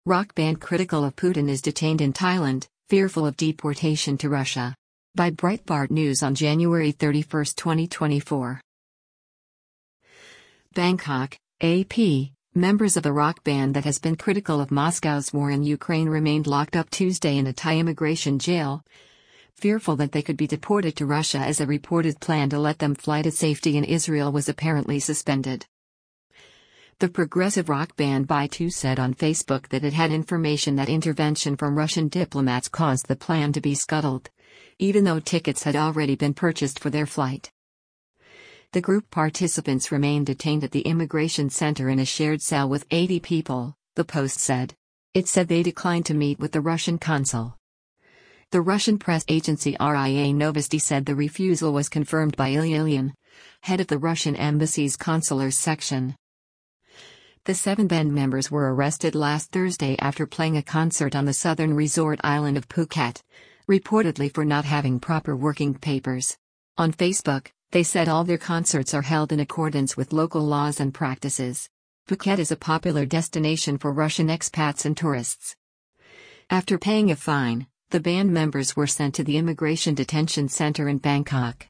Rock band critical of Putin is detained in Thailand, fearful of deportation to Russia. By Breitbart News on January 31, 2024. Bangkok, AP. Members of a rock band that has been critical of Moscow's war in Ukraine remained locked up Tuesday in a Thai immigration jail, fearful that they could be deported to Russia as a reported plan to let them fly to safety in Israel was apparently suspended. The progressive rock band By2 said on Facebook that it had information that intervention from Russian diplomats caused the plan to be scuttled, even though tickets had already been purchased for their flight. The group participants remain detained at the immigration center in a shared cell with 80 people, the Post said. It said they declined to meet with the Russian consul. The Russian press agency RIA Novosti said the refusal was confirmed by Ilya Ilyin, head of the Russian embassy's consular section. The 7 band members were arrested last Thursday after playing a concert on the southern resort island of Phuket, reportedly for not having proper working papers. On Facebook, they said all their concerts are held in accordance with local laws and practices. Phuket is a popular destination for Russian expats and tourists. After paying a fine, the band members were sent to the Immigration Detention Center in Bangkok.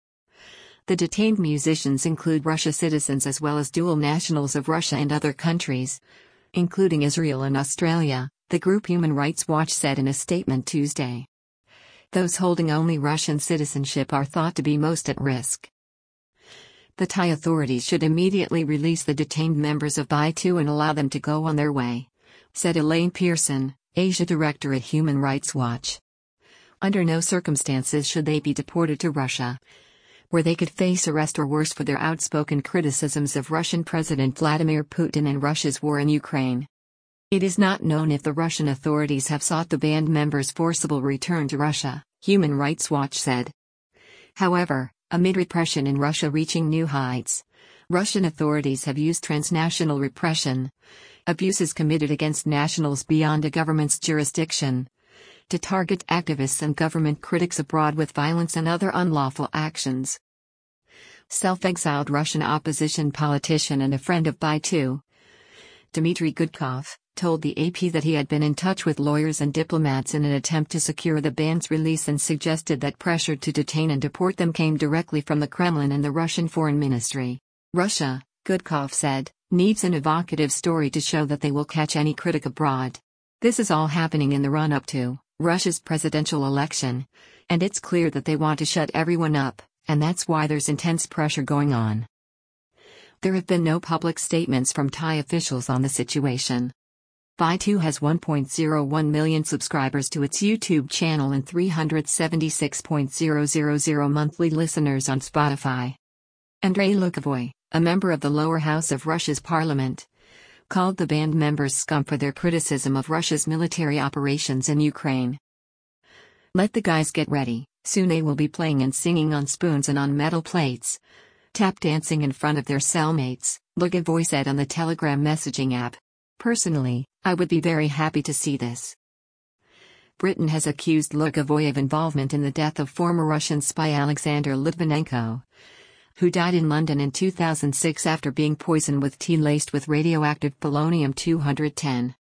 The detained musicians include Russia citizens as well as dual nationals of Russia and other countries, including Israel and Australia, the group Human Rights Watch said in a statement Tuesday. Those holding only Russian citizenship are thought to be most at risk. The Thai authorities should immediately release the detained members of By2 and allow them to go on their way, said Elaine Pearson, Asia Director at Human Rights Watch. Under no circumstances should they be deported to Russia, where they could face arrest or worse for their outspoken criticisms of Russian President Vladimir Putin and Russia's war in Ukraine. It is not known if the Russian authorities have sought the band members' forcible return to Russia, Human Rights Watch said. However, amid repression in Russia reaching new heights, Russian authorities have used transnational repression, abuses committed against nationals beyond a government's jurisdiction, to target activists and government critics abroad with violence and other unlawful actions. Self-exiled Russian opposition politician and a friend of By2, Dmitry Gudkov, told the AP that he had been in touch with lawyers and diplomats in an attempt to secure the band's release and suggested that pressure to detain and deport them came directly from the Kremlin and the Russian Foreign Ministry. Russia, Gudkov said, needs an evocative story to show that they will catch any critic abroad. This is all happening in the run-up to Russia's presidential election, and it's clear that they want to shut everyone up, and that's why there's intense pressure going on. There have been no public statements from Thai officials on the situation. By2 has 1.01 million subscribers to its YouTube channel and 376,000 monthly listeners on Spotify. Andrei Lukovoy, a member of the lower house of Russia's parliament, called the band members scum for their criticism of Russia's military operations in Ukraine. Let the guys get ready, soon they will be playing and singing on spoons and on metal plates, tap dancing in front of their cellmates, Lukovoy said on the Telegram messaging app. Personally, I would be very happy to see this. Britain has accused Lukovoy of involvement in the death of former Russian spy Alexander Litvinenko, who died in London in 2006 after being poisoned with tea laced with radioactive polonium-210.